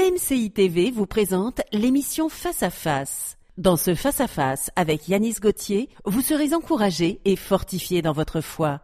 AMCI TV vous présente l'émission Face à Face. Dans ce Face à Face avec Yanis Gauthier, vous serez encouragé et fortifié dans votre foi.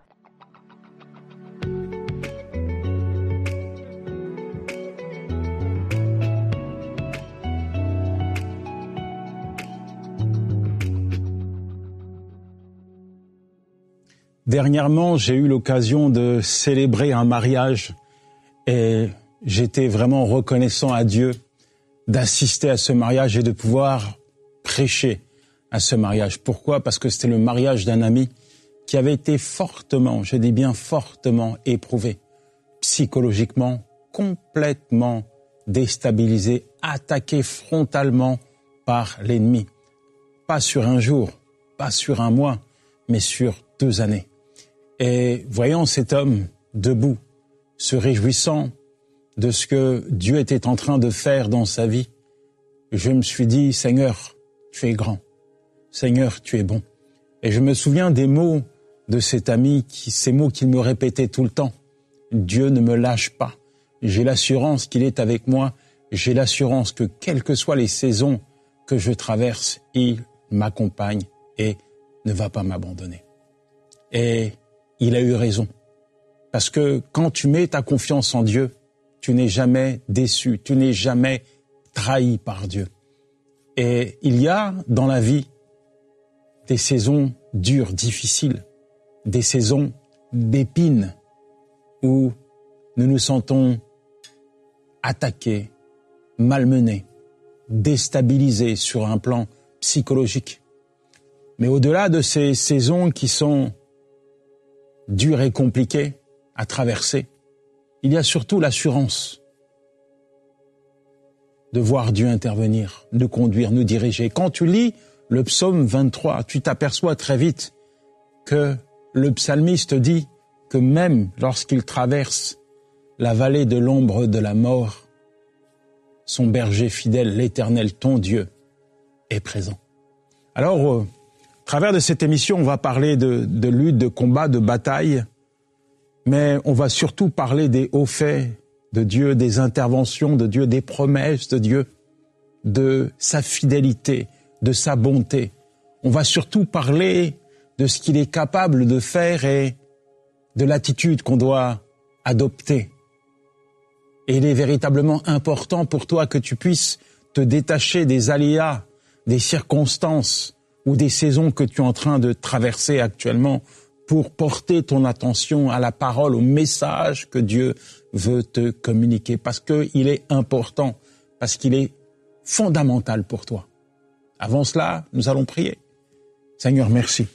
Dernièrement, j'ai eu l'occasion de célébrer un mariage et j'étais vraiment reconnaissant à Dieu d'assister à ce mariage et de pouvoir prêcher à ce mariage. Pourquoi ? Parce que c'était le mariage d'un ami qui avait été fortement, je dis bien fortement éprouvé, psychologiquement, complètement déstabilisé, attaqué frontalement par l'ennemi. Pas sur un jour, pas sur un mois, mais sur 2 années. Et voyant cet homme debout, se réjouissant de ce que Dieu était en train de faire dans sa vie, je me suis dit, Seigneur, tu es grand. Seigneur, tu es bon. Et je me souviens des mots de cet ami, ces mots qu'il me répétait tout le temps. Dieu ne me lâche pas. J'ai l'assurance qu'il est avec moi. J'ai l'assurance que quelles que soient les saisons que je traverse, il m'accompagne et ne va pas m'abandonner. Et il a eu raison. Parce que quand tu mets ta confiance en Dieu, tu n'es jamais déçu, tu n'es jamais trahi par Dieu. Et il y a dans la vie des saisons dures, difficiles, des saisons d'épines où nous nous sentons attaqués, malmenés, déstabilisés sur un plan psychologique. Mais au-delà de ces saisons qui sont dures et compliquées à traverser, il y a surtout l'assurance de voir Dieu intervenir, nous conduire, nous diriger. Quand tu lis le psaume 23, tu t'aperçois très vite que le psalmiste dit que même lorsqu'il traverse la vallée de l'ombre de la mort, son berger fidèle, l'Éternel, ton Dieu, est présent. Alors, au travers de cette émission, on va parler de lutte, de combat, de bataille, mais on va surtout parler des hauts faits de Dieu, des interventions de Dieu, des promesses de Dieu, de sa fidélité, de sa bonté. On va surtout parler de ce qu'il est capable de faire et de l'attitude qu'on doit adopter. Et il est véritablement important pour toi que tu puisses te détacher des aléas, des circonstances ou des saisons que tu es en train de traverser actuellement pour porter ton attention à la parole, au message que Dieu veut te communiquer. Parce qu'il est important, parce qu'il est fondamental pour toi. Avant cela, nous allons prier. Seigneur, merci.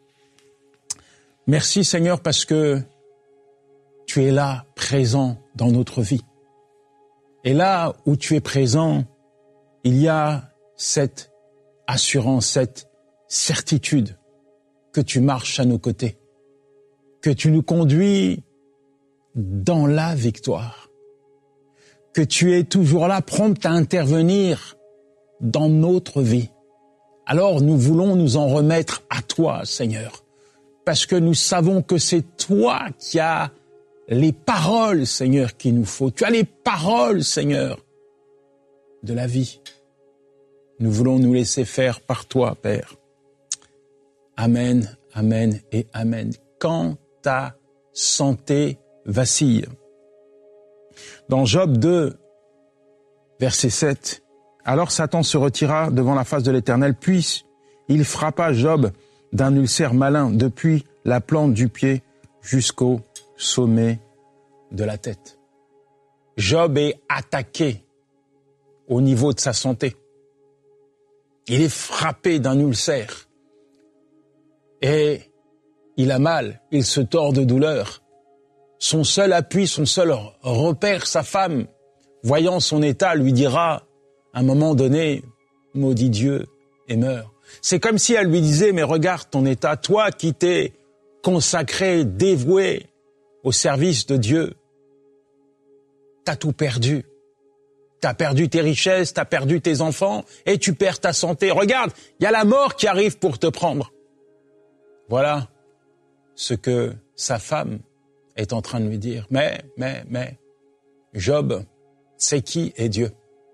Merci Seigneur parce que tu es là, présent dans notre vie. Et là où tu es présent, il y a cette assurance, cette certitude que tu marches à nos côtés, que tu nous conduis dans la victoire, que tu es toujours là, prompt à intervenir dans notre vie. Alors nous voulons nous en remettre à toi, Seigneur, parce que nous savons que c'est toi qui as les paroles, Seigneur, qu'il nous faut. Tu as les paroles, Seigneur, de la vie. Nous voulons nous laisser faire par toi, Père. Amen, amen et amen. Quand ta santé vacille. Dans Job 2, verset 7, « Alors Satan se retira devant la face de l'Éternel, puis il frappa Job d'un ulcère malin depuis la plante du pied jusqu'au sommet de la tête. » Job est attaqué au niveau de sa santé. Il est frappé d'un ulcère. Et il a mal, il se tord de douleur. Son seul appui, son seul repère, sa femme, voyant son état, lui dira, à un moment donné, « Maudit Dieu et meurs ». C'est comme si elle lui disait, « Mais regarde ton état, toi qui t'es consacré, dévoué au service de Dieu, t'as tout perdu. T'as perdu tes richesses, t'as perdu tes enfants et tu perds ta santé. Regarde, il y a la mort qui arrive pour te prendre. » Voilà ce que sa femme est en train de lui dire. Mais, Job, c'est qui est Dieu?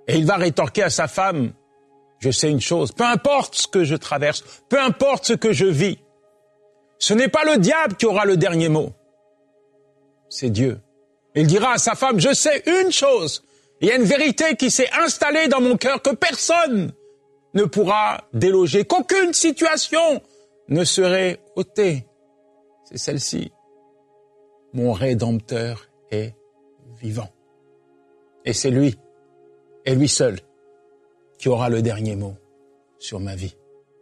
Et il va rétorquer à sa femme, je sais une chose, peu importe ce que je traverse, peu importe ce que je vis, ce n'est pas le diable qui aura le dernier mot, c'est Dieu. Il dira à sa femme, je sais une chose, il y a une vérité qui s'est installée dans mon cœur que personne ne pourra déloger, qu'aucune situation ne serait ôtée. C'est celle-ci. Mon Rédempteur est vivant. Et c'est lui, et lui seul, qui aura le dernier mot sur ma vie.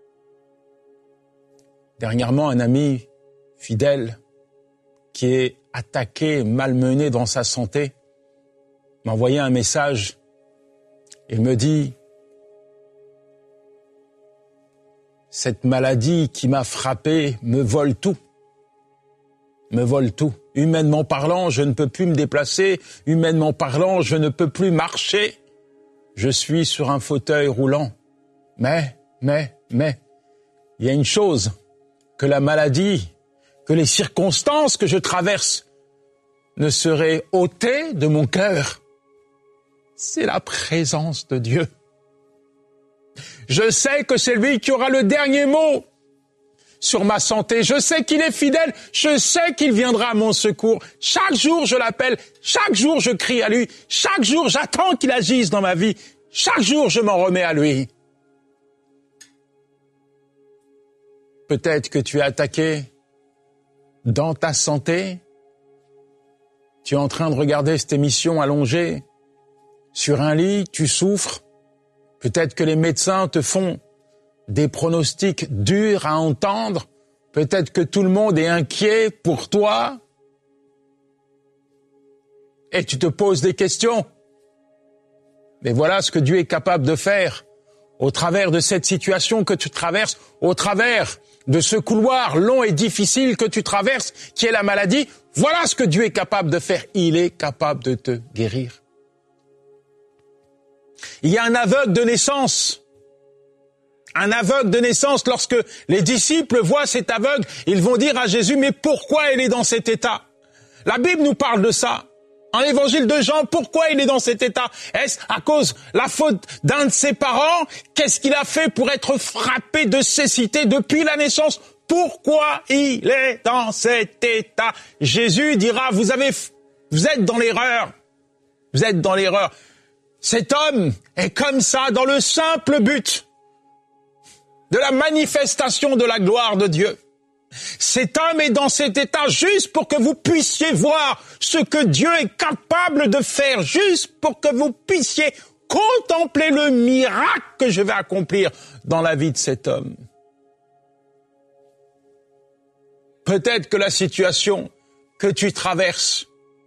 Dernièrement, un ami fidèle qui est attaqué, malmené dans sa santé, m'a envoyé un message. Il me dit, cette maladie qui m'a frappé me vole tout. Me vole tout. Humainement parlant, je ne peux plus me déplacer. Humainement parlant, je ne peux plus marcher. Je suis sur un fauteuil roulant. Mais, il y a une chose, que la maladie, que les circonstances que je traverse ne seraient ôtées de mon cœur. C'est la présence de Dieu. Je sais que c'est lui qui aura le dernier mot sur ma santé. Je sais qu'il est fidèle. Je sais qu'il viendra à mon secours. Chaque jour, je l'appelle. Chaque jour, je crie à lui. Chaque jour, j'attends qu'il agisse dans ma vie. Chaque jour, je m'en remets à lui. Peut-être que tu es attaqué dans ta santé. Tu es en train de regarder cette émission allongée sur un lit. Tu souffres. Peut-être que les médecins te font des pronostics durs à entendre. Peut-être que tout le monde est inquiet pour toi. Et tu te poses des questions. Mais voilà ce que Dieu est capable de faire au travers de cette situation que tu traverses, au travers de ce couloir long et difficile que tu traverses, qui est la maladie. Voilà ce que Dieu est capable de faire. Il est capable de te guérir. Il y a un aveugle de naissance. Un aveugle de naissance, lorsque les disciples voient cet aveugle, ils vont dire à Jésus, mais pourquoi il est dans cet état? La Bible nous parle de ça. En l'évangile de Jean, pourquoi il est dans cet état? Est-ce à cause de la faute d'un de ses parents? Qu'est-ce qu'il a fait pour être frappé de cécité depuis la naissance? Pourquoi il est dans cet état? Jésus dira, vous êtes dans l'erreur. Vous êtes dans l'erreur. Cet homme est comme ça dans le simple but de la manifestation de la gloire de Dieu. Cet homme est dans cet état juste pour que vous puissiez voir ce que Dieu est capable de faire, juste pour que vous puissiez contempler le miracle que je vais accomplir dans la vie de cet homme. Peut-être que la situation que tu traverses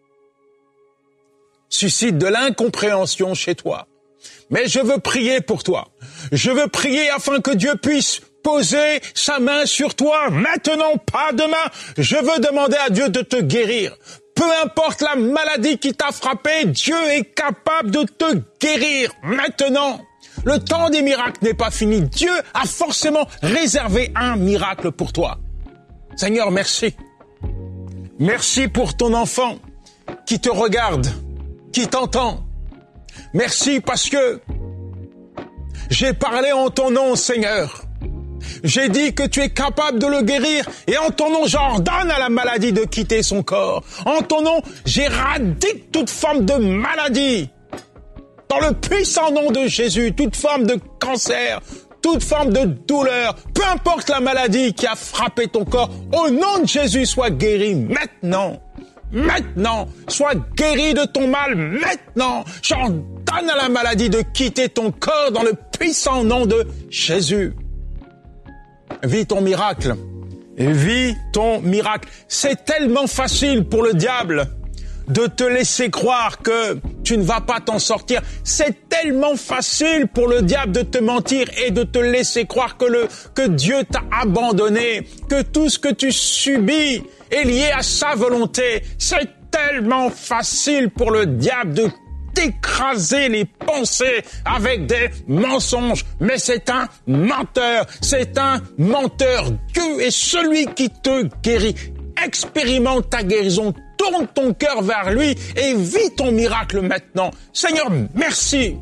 suscite de l'incompréhension chez toi. Mais je veux prier pour toi. Je veux prier afin que Dieu puisse poser sa main sur toi, maintenant, pas demain. Je veux demander à Dieu de te guérir. Peu importe la maladie qui t'a frappé, Dieu est capable de te guérir maintenant. Le temps des miracles n'est pas fini. Dieu a forcément réservé un miracle pour toi. Seigneur, merci. Merci pour ton enfant qui te regarde, qui t'entend. Merci parce que j'ai parlé en ton nom, Seigneur. J'ai dit que tu es capable de le guérir et en ton nom, j'ordonne à la maladie de quitter son corps. En ton nom, j'éradique toute forme de maladie. Dans le puissant nom de Jésus, toute forme de cancer, toute forme de douleur, peu importe la maladie qui a frappé ton corps, au nom de Jésus, sois guéri maintenant. Maintenant, sois guéri de ton mal maintenant. J'ordonne à la maladie de quitter ton corps dans le puissant nom de Jésus. Vis ton miracle. Vis ton miracle. C'est tellement facile pour le diable de te laisser croire que tu ne vas pas t'en sortir. C'est tellement facile pour le diable de te mentir et de te laisser croire que Dieu t'a abandonné, que tout ce que tu subis est lié à sa volonté. C'est tellement facile pour le diable de d'écraser les pensées avec des mensonges. Mais c'est un menteur. C'est un menteur. Dieu est celui qui te guérit. Expérimente ta guérison. Tourne ton cœur vers lui et vis ton miracle maintenant. Seigneur, merci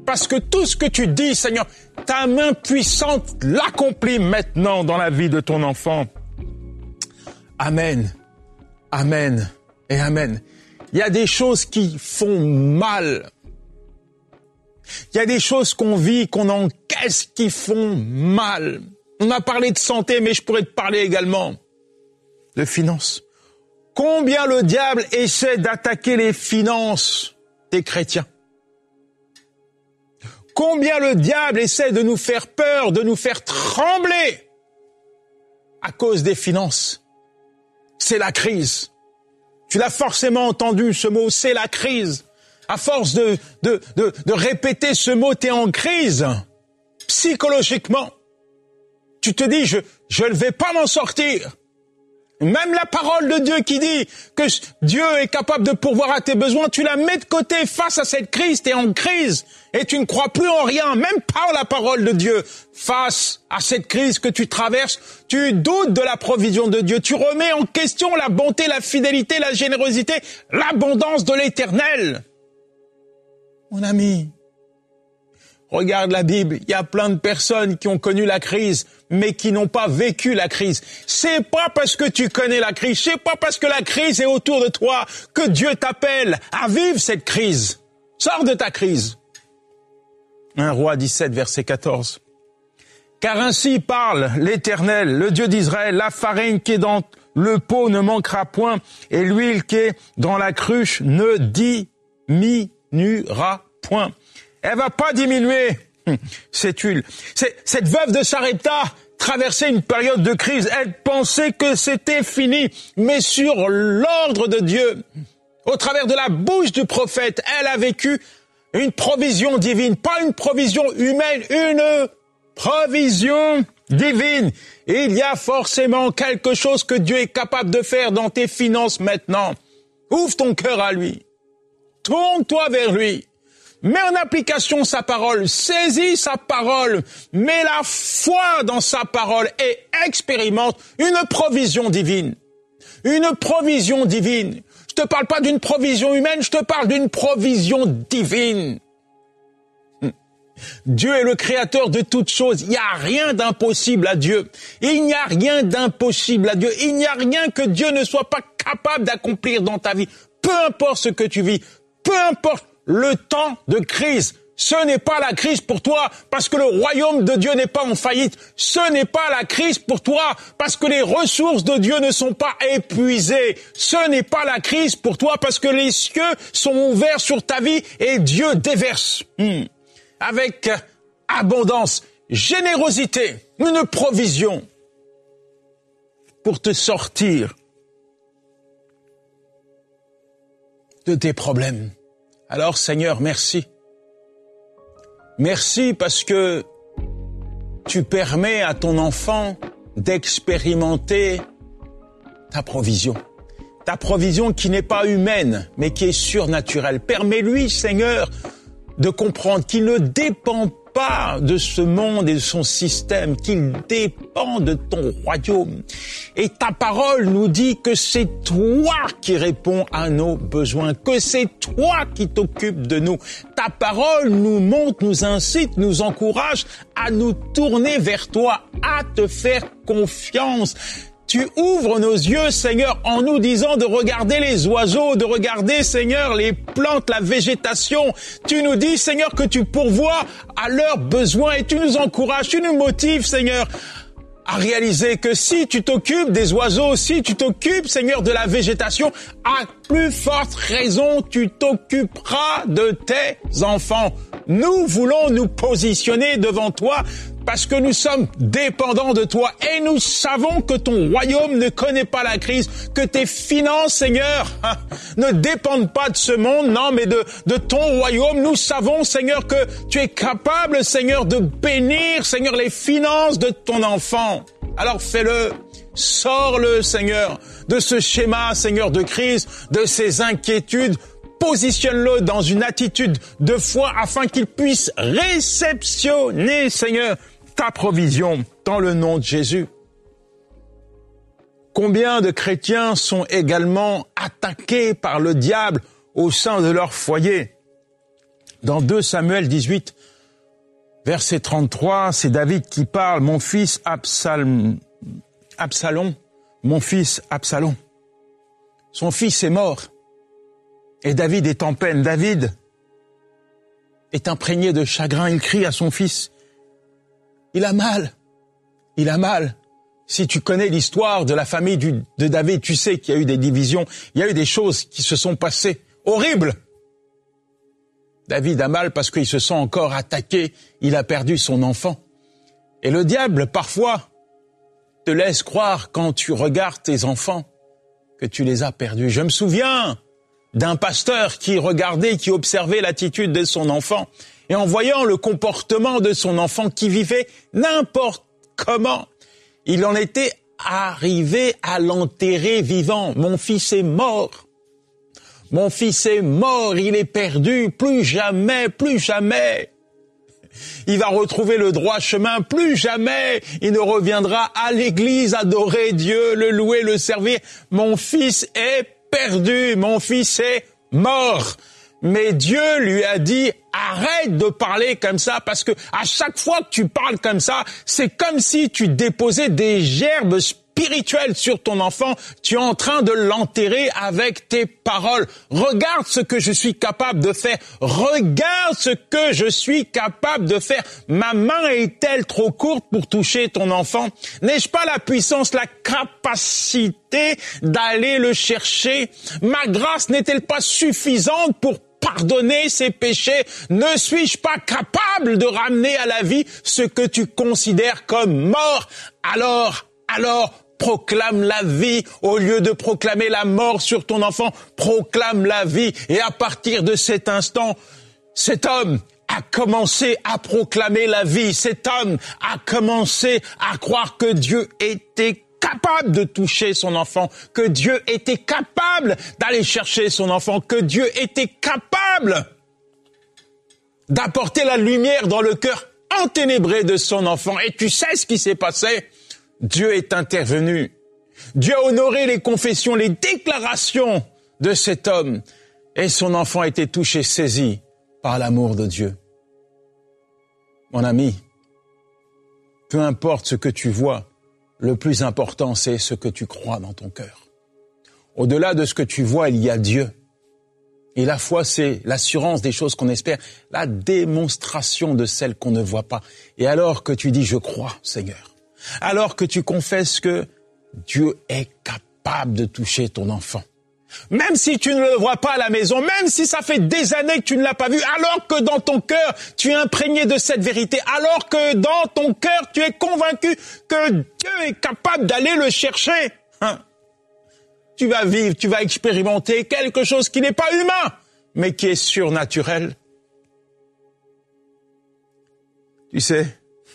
Parce que tout ce que tu dis, Seigneur, ta main puissante l'accomplit maintenant dans la vie de ton enfant. Amen, amen et amen. Il y a des choses qui font mal. Il y a des choses qu'on vit, qu'on encaisse, qui font mal. On a parlé de santé, mais je pourrais te parler également de finances. Combien le diable essaie d'attaquer les finances des chrétiens. Combien le diable essaie de nous faire peur, de nous faire trembler à cause des finances. C'est la crise. Tu l'as forcément entendu, ce mot, c'est la crise. À force de répéter ce mot, t'es en crise. Psychologiquement. Tu te dis, je ne vais pas m'en sortir. Même la parole de Dieu qui dit que Dieu est capable de pourvoir à tes besoins, tu la mets de côté face à cette crise, t'es en crise et tu ne crois plus en rien, même pas en la parole de Dieu. Face à cette crise que tu traverses, tu doutes de la provision de Dieu, tu remets en question la bonté, la fidélité, la générosité, l'abondance de l'Éternel. Mon ami, regarde la Bible, il y a plein de personnes qui ont connu la crise, mais qui n'ont pas vécu la crise. C'est pas parce que tu connais la crise, c'est pas parce que la crise est autour de toi que Dieu t'appelle à vivre cette crise. Sors de ta crise. 1 Roi 17, verset 14. Car ainsi parle l'Éternel, le Dieu d'Israël, la farine qui est dans le pot ne manquera point, et l'huile qui est dans la cruche ne diminuera point. Elle va pas diminuer, cette huile. Cette veuve de Sarepta traversait une période de crise. Elle pensait que c'était fini. Mais sur l'ordre de Dieu, au travers de la bouche du prophète, elle a vécu une provision divine. Pas une provision humaine, une provision divine. Et il y a forcément quelque chose que Dieu est capable de faire dans tes finances maintenant. Ouvre ton cœur à lui. Tourne-toi vers lui. Mets en application sa parole, saisis sa parole, mets la foi dans sa parole et expérimente une provision divine. Une provision divine. Je te parle pas d'une provision humaine, je te parle d'une provision divine. Dieu est le créateur de toutes choses. Il n'y a rien d'impossible à Dieu. Il n'y a rien d'impossible à Dieu. Il n'y a rien que Dieu ne soit pas capable d'accomplir dans ta vie. Peu importe ce que tu vis, peu importe le temps de crise, ce n'est pas la crise pour toi parce que le royaume de Dieu n'est pas en faillite. Ce n'est pas la crise pour toi parce que les ressources de Dieu ne sont pas épuisées. Ce n'est pas la crise pour toi parce que les cieux sont ouverts sur ta vie et Dieu déverse avec abondance, générosité, une provision pour te sortir de tes problèmes. Alors Seigneur, merci. Merci parce que tu permets à ton enfant d'expérimenter ta provision. Ta provision qui n'est pas humaine, mais qui est surnaturelle. Permets-lui, Seigneur, de comprendre qu'il ne dépend pas de ce monde et de son système, qu'il dépend de ton royaume. Et ta parole nous dit que c'est toi qui réponds à nos besoins, que c'est toi qui t'occupes de nous. Ta parole nous montre, nous incite, nous encourage à nous tourner vers toi, à te faire confiance. Tu ouvres nos yeux, Seigneur, en nous disant de regarder les oiseaux, de regarder, Seigneur, les plantes, la végétation. Tu nous dis, Seigneur, que tu pourvois à leurs besoins et tu nous encourages, tu nous motives, Seigneur, à réaliser que si tu t'occupes des oiseaux, si tu t'occupes, Seigneur, de la végétation, à plus forte raison, tu t'occuperas de tes enfants. Nous voulons nous positionner devant toi parce que nous sommes dépendants de toi et nous savons que ton royaume ne connaît pas la crise, que tes finances, Seigneur, ne dépendent pas de ce monde, non, mais de ton royaume. Nous savons, Seigneur, que tu es capable, Seigneur, de bénir, Seigneur, les finances de ton enfant. Alors fais-le, sors-le, Seigneur, de ce schéma, Seigneur, de crise, de ces inquiétudes. Positionne-le dans une attitude de foi afin qu'il puisse réceptionner, Seigneur, ta provision dans le nom de Jésus. Combien de chrétiens sont également attaqués par le diable au sein de leur foyer? Dans 2 Samuel 18, verset 33, c'est David qui parle, mon fils Absalom, mon fils Absalom. Son fils est mort et David est en peine. David est imprégné de chagrin, il crie à son fils. Il a mal. Si tu connais l'histoire de la famille de David, tu sais qu'il y a eu des divisions, il y a eu des choses qui se sont passées horribles. David a mal parce qu'il se sent encore attaqué, il a perdu son enfant. Et le diable, parfois, te laisse croire quand tu regardes tes enfants que tu les as perdus. Je me souviens d'un pasteur qui regardait, qui observait l'attitude de son enfant. Et en voyant le comportement de son enfant qui vivait n'importe comment, il en était arrivé à l'enterrer vivant. Mon fils est mort. Mon fils est mort, il est perdu, plus jamais. Il va retrouver le droit chemin, plus jamais. Il ne reviendra à l'église adorer Dieu, le louer, le servir. Mon fils est perdu, mon fils est mort. Mais Dieu lui a dit, arrête de parler comme ça, parce que à chaque fois que tu parles comme ça, c'est comme si tu déposais des gerbes spirituelles sur ton enfant. Tu es en train de l'enterrer avec tes paroles. Regarde ce que je suis capable de faire. Regarde ce que je suis capable de faire. Ma main est-elle trop courte pour toucher ton enfant? N'ai-je pas la puissance, la capacité d'aller le chercher? Ma grâce n'est-elle pas suffisante pour pardonner ses péchés? Ne suis-je pas capable de ramener à la vie ce que tu considères comme mort? Alors, proclame la vie au lieu de proclamer la mort sur ton enfant. Proclame la vie. Et à partir de cet instant, cet homme a commencé à proclamer la vie. Cet homme a commencé à croire que Dieu était capable de toucher son enfant, que Dieu était capable d'aller chercher son enfant, que Dieu était capable d'apporter la lumière dans le cœur enténébré de son enfant. Et tu sais ce qui s'est passé? Dieu est intervenu. Dieu a honoré les confessions, les déclarations de cet homme. Et son enfant a été touché, saisi par l'amour de Dieu. Mon ami, peu importe ce que tu vois, le plus important, c'est ce que tu crois dans ton cœur. Au-delà de ce que tu vois, il y a Dieu. Et la foi, c'est l'assurance des choses qu'on espère, la démonstration de celles qu'on ne voit pas. Et alors que tu dis « Je crois, Seigneur », alors que tu confesses que Dieu est capable de toucher ton enfant, même si tu ne le vois pas à la maison, même si ça fait des années que tu ne l'as pas vu, alors que dans ton cœur, tu es imprégné de cette vérité, alors que dans ton cœur, tu es convaincu que Dieu est capable d'aller le chercher, tu vas vivre, tu vas expérimenter quelque chose qui n'est pas humain, mais qui est surnaturel. Tu sais,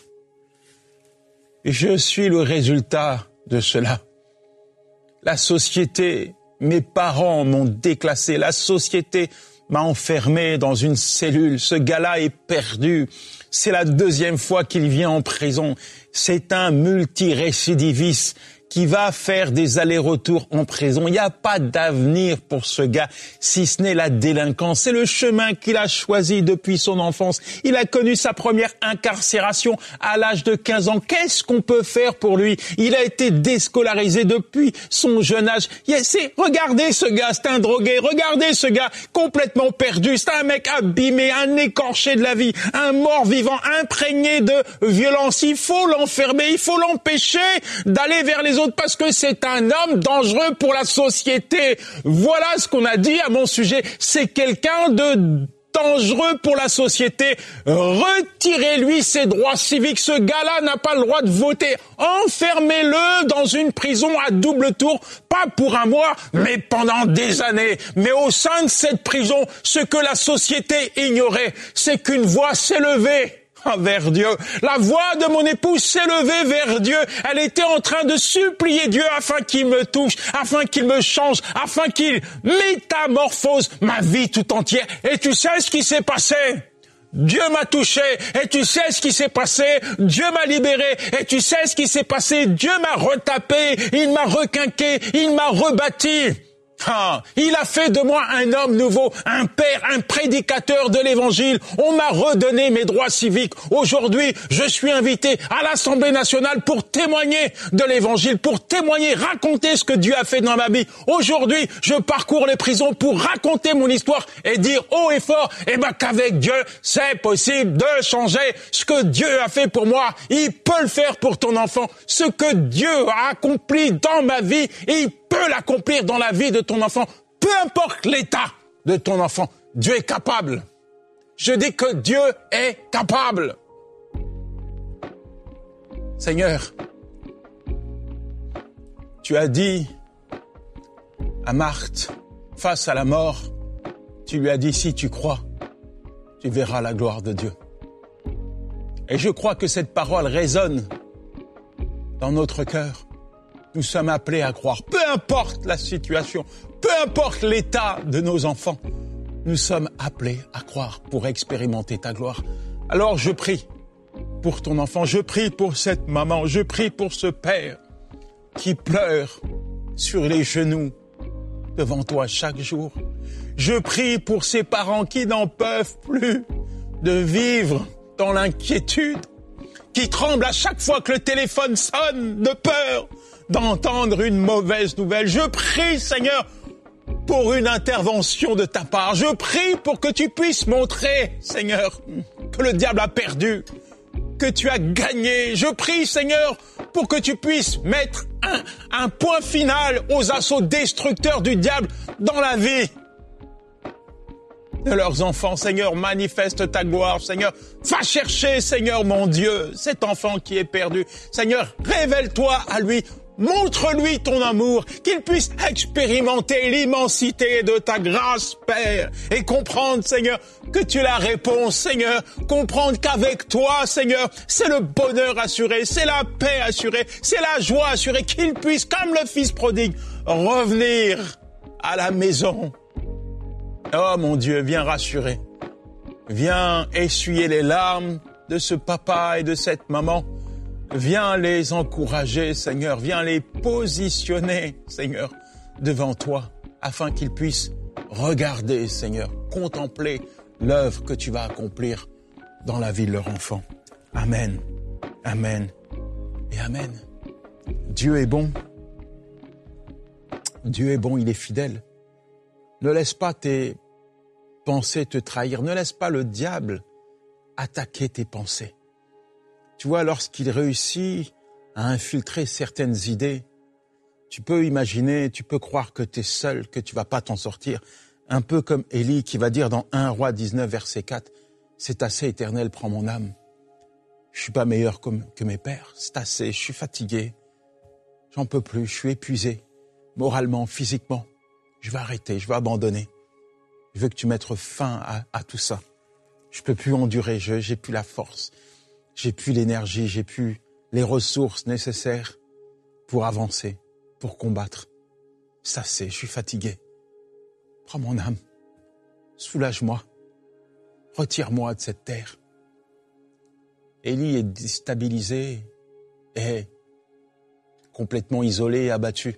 je suis le résultat de cela. La société, mes parents m'ont déclassé, la société m'a enfermé dans une cellule. Ce gars-là est perdu. C'est la 2e fois qu'il vient en prison. C'est un multirécidiviste qui va faire des allers-retours en prison. Il n'y a pas d'avenir pour ce gars, si ce n'est la délinquance. C'est le chemin qu'il a choisi depuis son enfance. Il a connu sa première incarcération à l'âge de 15 ans. Qu'est-ce qu'on peut faire pour lui? Il a été déscolarisé depuis son jeune âge. Regardez ce gars, c'est un drogué. Regardez ce gars, complètement perdu. C'est un mec abîmé, un écorché de la vie, un mort-vivant, imprégné de violence. Il faut l'enfermer, il faut l'empêcher d'aller vers les autres parce que c'est un homme dangereux pour la société. Voilà ce qu'on a dit à mon sujet. C'est quelqu'un de dangereux pour la société. Retirez-lui ses droits civiques. Ce gars-là n'a pas le droit de voter. Enfermez-le dans une prison à double tour, pas pour un mois, mais pendant des années. Mais au sein de cette prison, ce que la société ignorait, c'est qu'une voix s'est levée vers Dieu. La voix de mon épouse s'est levée vers Dieu. Elle était en train de supplier Dieu afin qu'il me touche, afin qu'il me change, afin qu'il métamorphose ma vie tout entière. Et tu sais ce qui s'est passé? Dieu m'a touché. Et tu sais ce qui s'est passé? Dieu m'a libéré. Et tu sais ce qui s'est passé? Dieu m'a retapé. Il m'a requinqué. Il m'a rebâti. Il a fait de moi un homme nouveau, un père, un prédicateur de l'évangile. On m'a redonné mes droits civiques. Aujourd'hui, je suis invité à l'Assemblée nationale pour témoigner de l'évangile, pour témoigner, raconter ce que Dieu a fait dans ma vie. Aujourd'hui, je parcours les prisons pour raconter mon histoire et dire haut et fort, qu'avec Dieu, c'est possible de changer. Ce que Dieu a fait pour moi, il peut le faire pour ton enfant. Ce que Dieu a accompli dans ma vie, il peut l'accomplir dans la vie de ton enfant, peu importe l'état de ton enfant. Dieu est capable. Je dis que Dieu est capable. Seigneur, tu as dit à Marthe, face à la mort, tu lui as dit, si tu crois, tu verras la gloire de Dieu. Et je crois que cette parole résonne dans notre cœur. Nous sommes appelés à croire, peu importe la situation, peu importe l'état de nos enfants, nous sommes appelés à croire pour expérimenter ta gloire. Alors je prie pour ton enfant, je prie pour cette maman, je prie pour ce père qui pleure sur les genoux devant toi chaque jour. Je prie pour ces parents qui n'en peuvent plus de vivre dans l'inquiétude, qui tremblent à chaque fois que le téléphone sonne de peur d'entendre une mauvaise nouvelle. Je prie, Seigneur, pour une intervention de ta part. Je prie pour que tu puisses montrer, Seigneur, que le diable a perdu, que tu as gagné. Je prie, Seigneur, pour que tu puisses mettre un point final aux assauts destructeurs du diable dans la vie de leurs enfants. Seigneur, manifeste ta gloire. Seigneur, va chercher, Seigneur, mon Dieu, cet enfant qui est perdu. Seigneur, révèle-toi à lui. Montre-lui ton amour, qu'il puisse expérimenter l'immensité de ta grâce, Père, et comprendre, Seigneur, que tu es la réponse, Seigneur, comprendre qu'avec toi, Seigneur, c'est le bonheur assuré, c'est la paix assurée, c'est la joie assurée, qu'il puisse, comme le Fils prodigue, revenir à la maison. Oh mon Dieu, viens rassurer, viens essuyer les larmes de ce papa et de cette maman. Viens les encourager, Seigneur. Viens les positionner, Seigneur, devant toi, afin qu'ils puissent regarder, Seigneur, contempler l'œuvre que tu vas accomplir dans la vie de leur enfant. Amen, amen et amen. Dieu est bon. Dieu est bon, il est fidèle. Ne laisse pas tes pensées te trahir. Ne laisse pas le diable attaquer tes pensées. Tu vois, lorsqu'il réussit à infiltrer certaines idées, tu peux imaginer, tu peux croire que tu es seul, que tu vas pas t'en sortir. Un peu comme Élie qui va dire dans 1 Roi 19, verset 4, « C'est assez, Éternel, prends mon âme. Je suis pas meilleur que mes pères. C'est assez, je suis fatigué. J'en peux plus, je suis épuisé, moralement, physiquement. Je vais arrêter, je vais abandonner. Je veux que tu mettes fin à tout ça. Je peux plus endurer, j'ai plus la force. J'ai plus l'énergie, j'ai plus les ressources nécessaires pour avancer, pour combattre. Ça c'est, je suis fatigué. Prends mon âme, soulage-moi, retire-moi de cette terre. » Élie est déstabilisé et complètement isolé et abattu.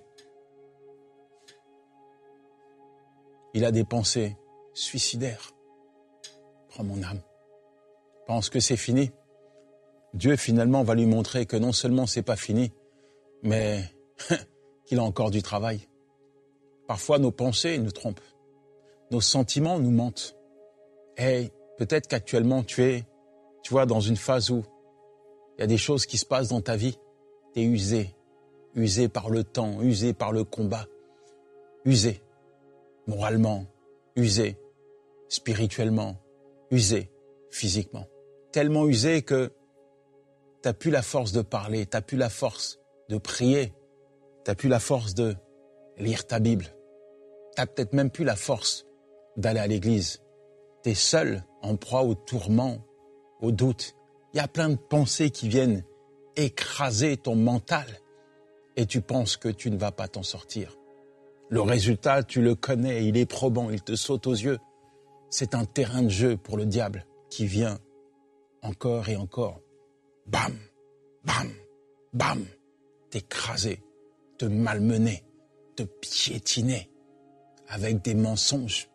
Il a des pensées suicidaires. Prends mon âme. Pense que c'est fini. Dieu finalement va lui montrer que non seulement c'est pas fini, mais qu'il a encore du travail. Parfois nos pensées nous trompent, nos sentiments nous mentent. Et peut-être qu'actuellement tu vois, dans une phase où il y a des choses qui se passent dans ta vie. Tu es usé par le temps, usé par le combat, usé moralement, usé spirituellement, usé physiquement. Tellement usé que t'as plus la force de parler, t'as plus la force de prier, t'as plus la force de lire ta Bible, t'as peut-être même plus la force d'aller à l'église. T'es seul, en proie au tourment, au doute. Il y a plein de pensées qui viennent écraser ton mental et tu penses que tu ne vas pas t'en sortir. Le résultat, tu le connais, il est probant, il te saute aux yeux. C'est un terrain de jeu pour le diable qui vient encore et encore. Bam, bam, bam, t'écraser, te malmener, te piétiner, avec des mensonges.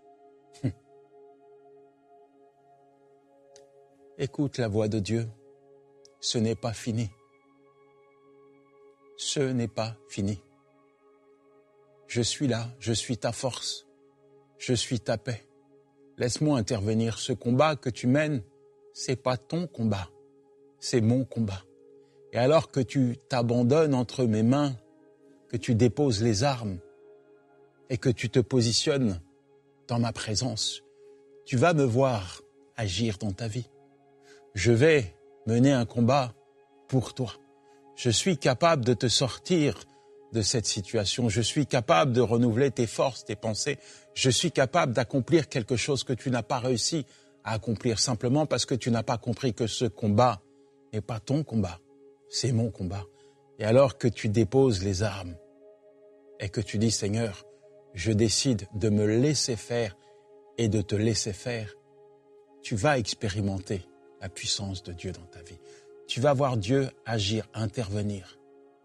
Écoute la voix de Dieu. Ce n'est pas fini. Ce n'est pas fini. Je suis là, je suis ta force, je suis ta paix. Laisse-moi intervenir. Ce combat que tu mènes, c'est pas ton combat, c'est mon combat. Et alors que tu t'abandonnes entre mes mains, que tu déposes les armes et que tu te positionnes dans ma présence, tu vas me voir agir dans ta vie. Je vais mener un combat pour toi. Je suis capable de te sortir de cette situation. Je suis capable de renouveler tes forces, tes pensées. Je suis capable d'accomplir quelque chose que tu n'as pas réussi à accomplir simplement parce que tu n'as pas compris que ce combat n'est pas ton combat, c'est mon combat. Et alors que tu déposes les armes et que tu dis, Seigneur, je décide de me laisser faire et de te laisser faire, tu vas expérimenter la puissance de Dieu dans ta vie. Tu vas voir Dieu agir, intervenir.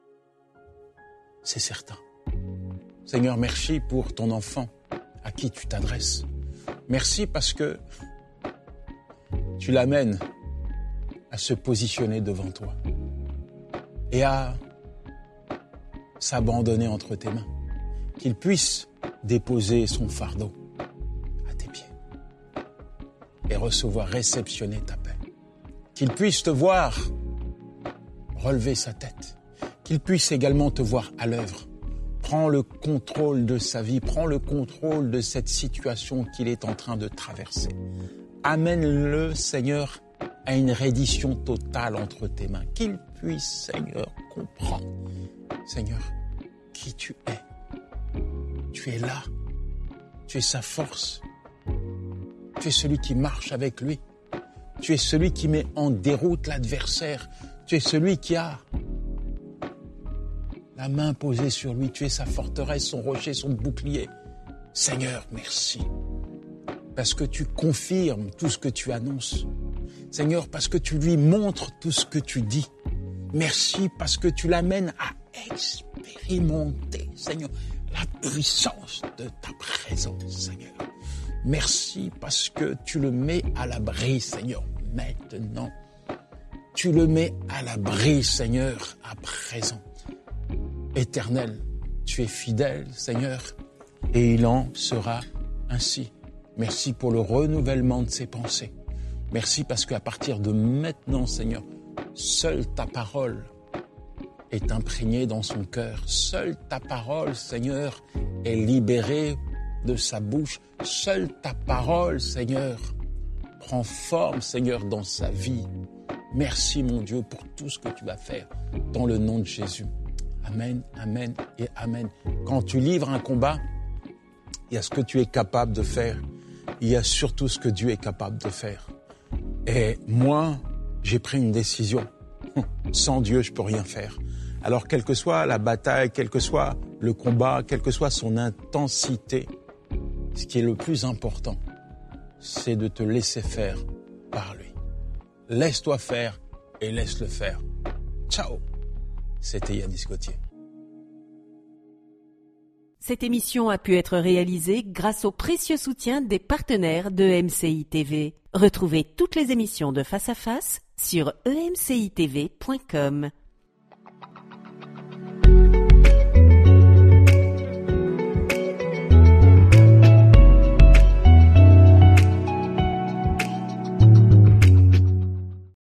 C'est certain. Seigneur, merci pour ton enfant à qui tu t'adresses. Merci parce que tu l'amènes à se positionner devant toi et à s'abandonner entre tes mains. Qu'il puisse déposer son fardeau à tes pieds et recevoir, réceptionner ta paix. Qu'il puisse te voir relever sa tête. Qu'il puisse également te voir à l'œuvre. Prends le contrôle de sa vie, prends le contrôle de cette situation qu'il est en train de traverser. Amène-le, Seigneur, à une reddition totale entre tes mains. Qu'il puisse, Seigneur, comprendre, Seigneur, qui tu es. Tu es là, tu es sa force. Tu es celui qui marche avec lui. Tu es celui qui met en déroute l'adversaire. Tu es celui qui a la main posée sur lui. Tu es sa forteresse, son rocher, son bouclier. Seigneur, merci. Parce que tu confirmes tout ce que tu annonces. Seigneur, parce que tu lui montres tout ce que tu dis. Merci parce que tu l'amènes à expérimenter, Seigneur, la puissance de ta présence, Seigneur. Merci parce que tu le mets à l'abri, Seigneur, maintenant. Tu le mets à l'abri, Seigneur, à présent. Éternel, tu es fidèle, Seigneur, et il en sera ainsi. Merci pour le renouvellement de ses pensées. Merci parce qu'à partir de maintenant, Seigneur, seule ta parole est imprégnée dans son cœur. Seule ta parole, Seigneur, est libérée de sa bouche. Seule ta parole, Seigneur, prend forme, Seigneur, dans sa vie. Merci, mon Dieu, pour tout ce que tu vas faire dans le nom de Jésus. Amen, amen et amen. Quand tu livres un combat, il y a ce que tu es capable de faire. Il y a surtout ce que Dieu est capable de faire. Et moi, j'ai pris une décision. Sans Dieu, je peux rien faire. Alors, quelle que soit la bataille, quel que soit le combat, quelle que soit son intensité, ce qui est le plus important, c'est de te laisser faire par lui. Laisse-toi faire et laisse-le faire. Ciao. C'était Yanis Gauthier. Cette émission a pu être réalisée grâce au précieux soutien des partenaires de MCI TV. Retrouvez toutes les émissions de Face à Face sur emcitv.com.